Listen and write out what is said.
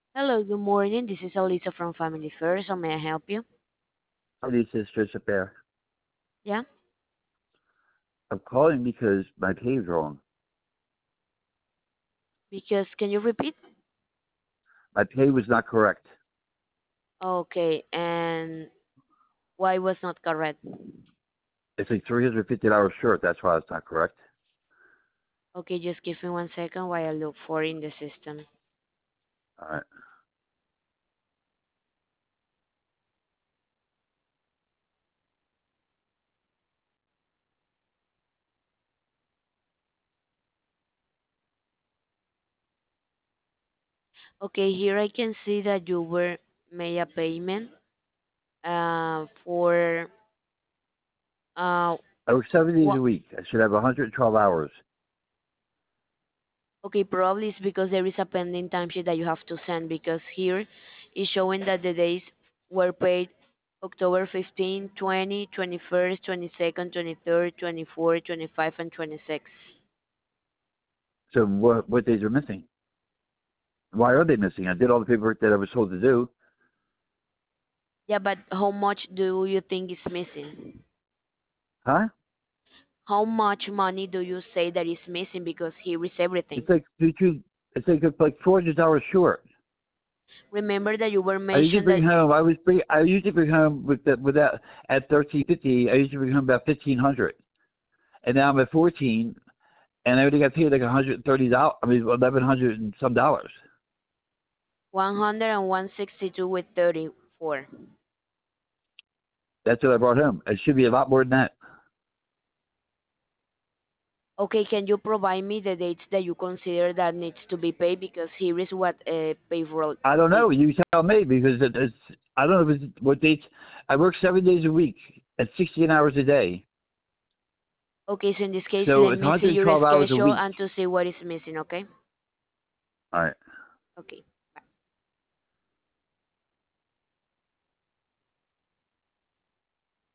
Hello, good morning. This is Elisa from Family First. How may I help you? Hi, this is Joseph Bear. Yeah, I'm calling because my pay is wrong. because can you repeat? My pay was not correct. Okay, and why was not correct? It's like $350 short. That's why it's not correct. Okay, just give me 1 second while I look for in the system. All right. Okay, here I can see that you were made a payment for uh I work 7 days what? a week. I should have 112 hours. Okay, probably it's because there is a pending timesheet that you have to send because here is showing that the days were paid October 15, 20, 21st, 22nd, 23rd, 24th, 25, and 26. So what days are missing? Why are they missing? I did all the paperwork that I was told to do. Yeah, but how much do you think is missing? Huh? How much money do you say that is missing because here is everything? It's like it's like $400 short. Remember that you were I usually mentioned bring that home. I usually bring home with that at 1350. I usually bring home about 1500, and now I'm at 14, and I already got paid like $130. I mean, 1100 and some dollars. 162 with 34. That's what I brought home. It should be a lot more than that. Okay, can you provide me the dates that you consider that needs to be paid? Because here is what payroll I don't is. know. You tell me because it's. I don't know if it's, what dates. I work 7 days a week at 16 hours a day, Okay, so in this case, so let it's me see your 112 hours a schedule week. and to see what is missing, okay? All right. Okay.